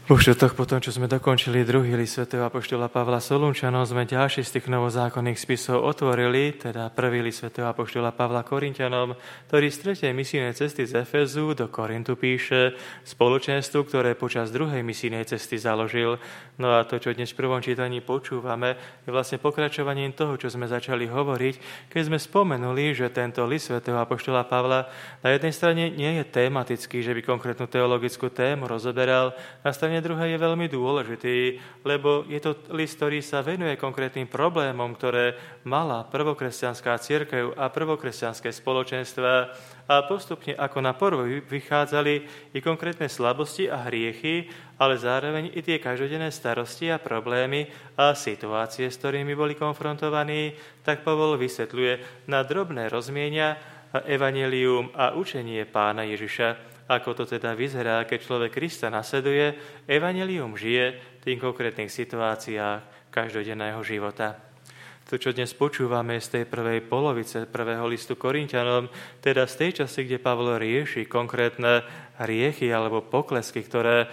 Vo štvrtok potom, čo sme dokončili druhý list svätého apoštola Pavla Solunčanom, sme ďalší z tých novozákonných spisov otvorili, teda prvý list svätého apoštola Pavla Korinťanom, ktorý z tretej misijnej cesty z Efezu do Korintu píše spoločenstvu, ktoré počas druhej misijnej cesty založil. No a to, čo dnes v prvom čítaní počúvame, je vlastne pokračovaním toho, čo sme začali hovoriť, keď sme spomenuli, že tento list svätého apoštola Pavla na jednej strane nie je tematický, že by konkrétnu teologickú tému rozoberal, na strane druhé je veľmi dôležitý, lebo je to list, ktorý sa venuje konkrétnym problémom, ktoré mala prvokresťanská cirkev a prvokresťanské spoločenstva a postupne ako na povrch vychádzali i konkrétne slabosti a hriechy, ale zároveň i tie každodenné starosti a problémy a situácie, s ktorými boli konfrontovaní, tak Pavol vysvetľuje na drobné rozmienia evanjelium a učenie Pána Ježiša. Ako to teda vyzerá, keď človek Krista nasleduje, evanjelium žije v tých konkrétnych situáciách každodenného života. To, čo dnes počúvame z tej prvej polovice prvého listu Korinťanom, teda z tej časti, kde Pavol rieši konkrétne hriechy alebo poklesky, ktoré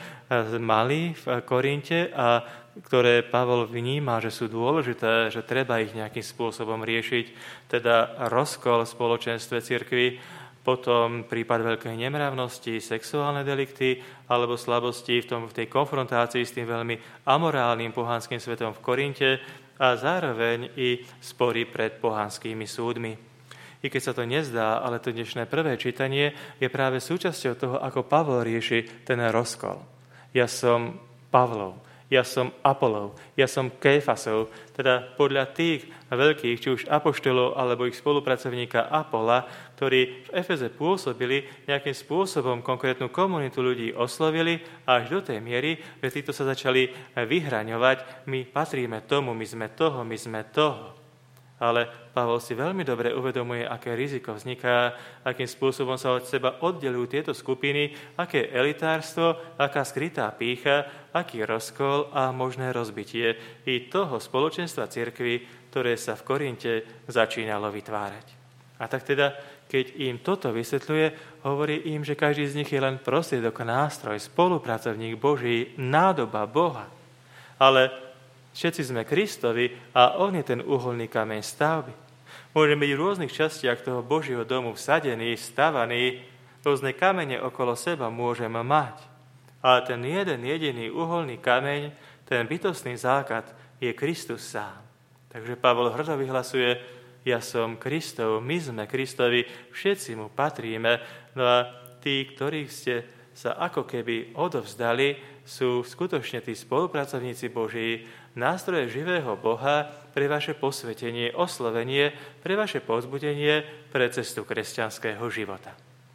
mali v Korinte a ktoré Pavol vníma, že sú dôležité, že treba ich nejakým spôsobom riešiť, teda rozkol v spoločenstve cirkvi, potom prípad veľkej nemravnosti, sexuálne delikty alebo slabosti v tej konfrontácii s tým veľmi amorálnym pohanským svetom v Korinte a zároveň i spory pred pohanskými súdmi. I keď sa to nezdá, ale to dnešné prvé čítanie je práve súčasťou toho, ako Pavol rieši ten rozkol. Ja som Pavlov, ja som Apolov, ja som Kéfasov, teda podľa tých veľkých, či už apoštolov, alebo ich spolupracovníka Apola, ktorí v Efeze pôsobili, nejakým spôsobom konkrétnu komunitu ľudí oslovili až do tej miery, že títo sa začali vyhraňovať. My patríme tomu, my sme toho, my sme toho. Ale Pavol si veľmi dobre uvedomuje, aké riziko vzniká, akým spôsobom sa od seba oddelujú tieto skupiny, aké elitárstvo, aká skrytá pýcha, aký rozkol a možné rozbitie i toho spoločenstva cirkvi, ktoré sa v Korinte začínalo vytvárať. A tak teda, keď im toto vysvetľuje, hovorí im, že každý z nich je len prostriedok, nástroj, spolupracovník Boží, nádoba Boha. Ale všetci sme Kristovi a on je ten uholný kameň stavby. Môžeme byť v rôznych častiach toho Božieho domu vsadený, stavaný, rôzne kamene okolo seba môžeme mať. Ale ten jeden jediný uholný kameň, ten bytostný základ je Kristus sám. Takže Pavol hrdo vyhlasuje, ja som Kristov, my sme Kristovi, všetci mu patríme. No a tí, ktorých ste sa ako keby odovzdali, sú skutočne tí spolupracovníci Boží, nástroje živého Boha pre vaše posvetenie, oslovenie, pre vaše povzbudenie, pre cestu kresťanského života.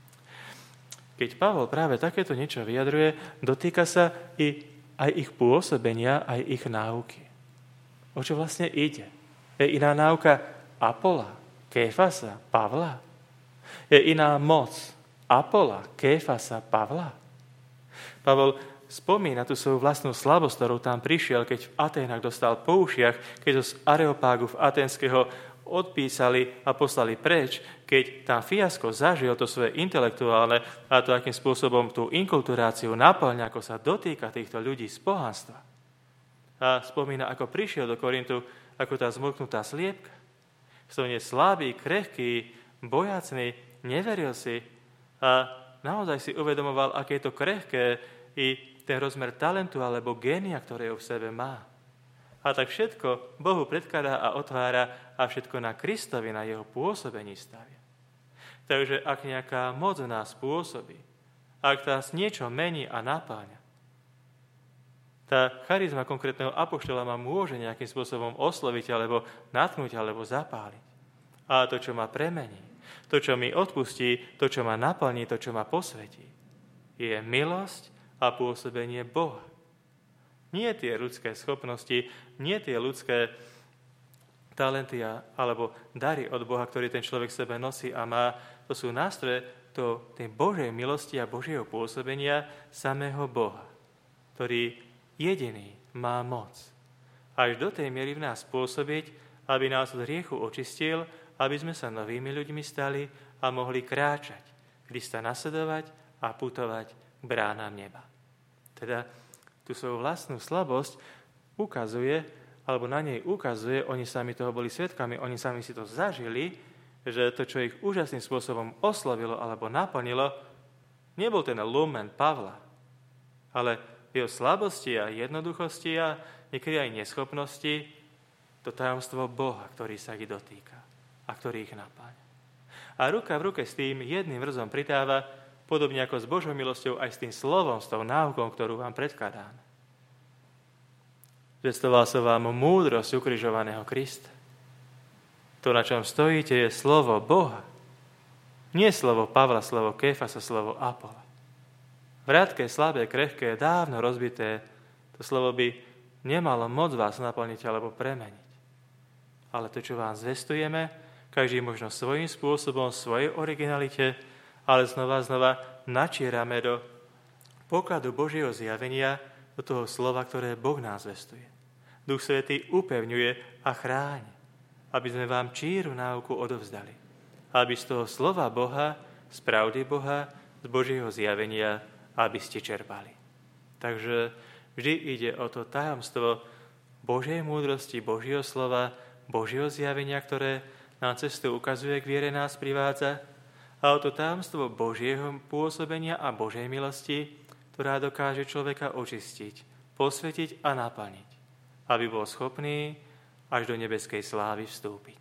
Keď Pavol práve takéto niečo vyjadruje, dotýka sa aj ich pôsobenia, aj ich náuky. O čo vlastne ide? Je iná náuka Apola, Kéfasa, Pavla? Je iná moc Apola, Kéfasa, Pavla? Pavol spomína tú svoju vlastnú slabosť, ktorou tam prišiel, keď v Aténach dostal po ušiach, keď ho z Areopágu v Aténskeho odpísali a poslali preč, keď tam fiasko zažil to svoje intelektuálne a to, akým spôsobom tú inkulturáciu naplňa, ako sa dotýka týchto ľudí z pohanstva. A spomína, ako prišiel do Korintu, ako tá zmlknutá sliepka. Som je slabý, krehký, bojacný, neveril si a naozaj si uvedomoval, aké je to krehké i ten rozmer talentu alebo génia, ktoré v sebe má. A tak všetko Bohu predkladá a otvára a všetko na Kristovi, na jeho pôsobení stavia. Takže ak nejaká moc nás pôsobí, ak nás niečo mení a napáňa, tá charizma konkrétneho apoštola ma môže nejakým spôsobom osloviť alebo natknúť alebo zapáliť. A to, čo ma premení, to, čo mi odpustí, to, čo ma naplní, to, čo ma posvetí, je milosť a pôsobenie Boha. Nie tie ľudské schopnosti, nie tie ľudské talenty alebo dary od Boha, ktorý ten človek sebe nosí a má. To sú nástroje tej Božej milosti a Božieho pôsobenia samého Boha, ktorý jediný má moc. Až do tej miery v nás pôsobiť, aby nás od hriechu očistil, aby sme sa novými ľuďmi stali a mohli kráčať, Krista nasledovať a putovať k bránám neba. Teda tú svoju vlastnú slabosť ukazuje, alebo na nej ukazuje, oni sami toho boli svedkami, oni sami si to zažili, že to, čo ich úžasným spôsobom oslovilo alebo naplnilo, nebol ten lumen Pavla, ale jeho slabosti a jednoduchosti a niekedy aj neschopnosti, to tajomstvo Boha, ktorý sa ich dotýka a ktorý ich napáňa. A ruka v ruke s tým jedným vrzom pritáva, podobne ako s Božou milosťou, aj s tým slovom, s tou náukou, ktorú vám predkladám. Zvestoval som vám múdrosť ukrižovaného Krista. To, na čom stojíte, je slovo Boha. Nie slovo Pavla, slovo Kéfasa, slovo Apola. Vrátke, slabé, krehké, dávno rozbité, to slovo by nemalo moc vás naplniť alebo premeniť. Ale to, čo vám zvestujeme, každý možno svojím spôsobom, svojej originalite, ale znova načierame do pokladu Božieho zjavenia, do toho slova, ktoré Boh nás zvestuje. Duch Svätý upevňuje a chráni, aby sme vám číru náuku odovzdali. Aby z toho slova Boha, z pravdy Boha, z Božieho zjavenia, aby ste čerpali. Takže vždy ide o to tajomstvo Božej múdrosti, Božieho slova, Božieho zjavenia, ktoré nám cestu ukazuje, k viere nás privádza, a o to tajomstvo Božieho pôsobenia a Božej milosti, ktorá dokáže človeka očistiť, posvetiť a naplniť, aby bol schopný až do nebeskej slávy vstúpiť.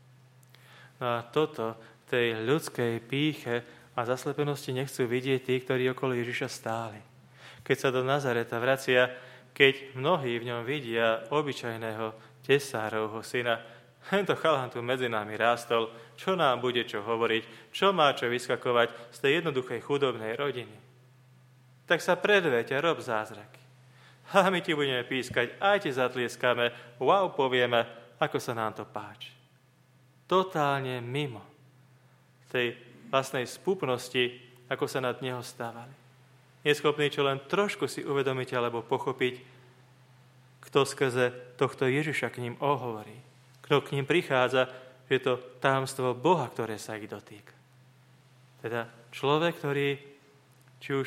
No a toto tej ľudskej pýche a zaslepenosti nechcú vidieť tí, ktorí okolo Ježiša stáli. Keď sa do Nazareta vracia, keď mnohí v ňom vidia obyčajného tesárovho syna, tento chalan tu medzi nami rástol, čo nám bude čo hovoriť, čo má čo vyskakovať z tej jednoduchej chudobnej rodiny. Tak sa predveď a rob zázraky. A my ti budeme pískať, aj ti zatlieskame, wow, povieme, ako sa nám to páči. Totálne mimo tej vlastnej spúpnosti, ako sa nad neho stávali. Neschopný čo len trošku si uvedomiť alebo pochopiť, kto skrze tohto Ježiša k ním ohovorí. Kto k ním prichádza, že je to tajomstvo Boha, ktoré sa ich dotýka. Teda človek, ktorý či už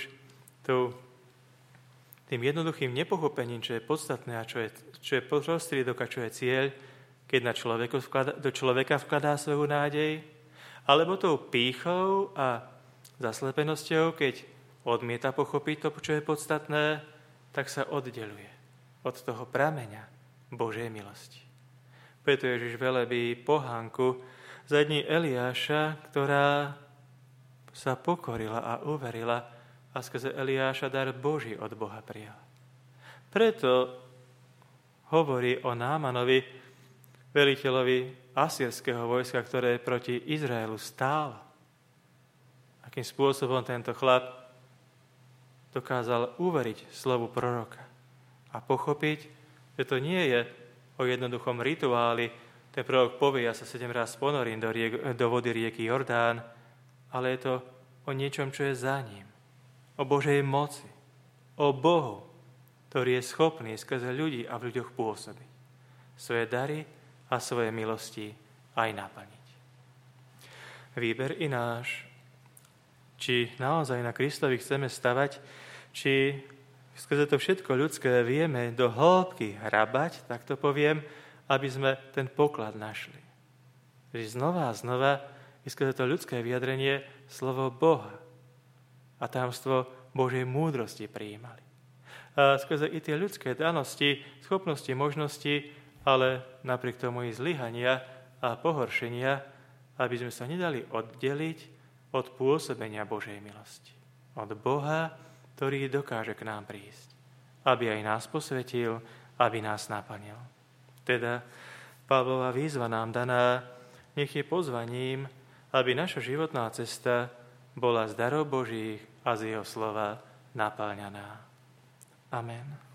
tým jednoduchým nepochopením, čo je podstatné a čo je prostriedok a čo je cieľ, keď do človeka vkladá svoju nádej, alebo tou pýchou a zaslepenosťou, keď odmieta pochopiť to, čo je podstatné, tak sa oddeluje od toho prameňa Božej milosti. Preto Ježiš velebí pohánku za dní Eliáša, ktorá sa pokorila a uverila a skrze Eliáša dar Boží od Boha prijala. Preto hovorí o Námanovi, veliteľovi asýrskeho vojska, ktoré proti Izraelu stálo. Akým spôsobom tento chlap dokázal uveriť slovu proroka a pochopiť, že to nie je o jednoduchom rituáli. Ten prorok povie, ja sa 7 raz ponorím do vody rieky Jordán, ale je to o niečom, čo je za ním. O Božej moci. O Bohu, ktorý je schopný skrze ľudí a v ľuďoch pôsobiť. Svoje dary a svoje milosti aj naplniť. Výber i náš. Či naozaj na Kristovi chceme stavať, či skrze to všetko ľudské vieme do hĺbky hrabať, tak to poviem, aby sme ten poklad našli. Že znova a znova je skrze to ľudské vyjadrenie slovo Boha a tajomstvo Božej múdrosti prijímali. A skrze i tie ľudské danosti, schopnosti, možnosti, ale napriek tomu i zlyhania a pohoršenia, aby sme sa nedali oddeliť od pôsobenia Božej milosti. Od Boha, ktorý dokáže k nám prísť, aby aj nás posvetil, aby nás naplnil. Teda Pavlova výzva nám daná, nech je pozvaním, aby naša životná cesta bola z darov Božích a z jeho slova naplňaná. Amen.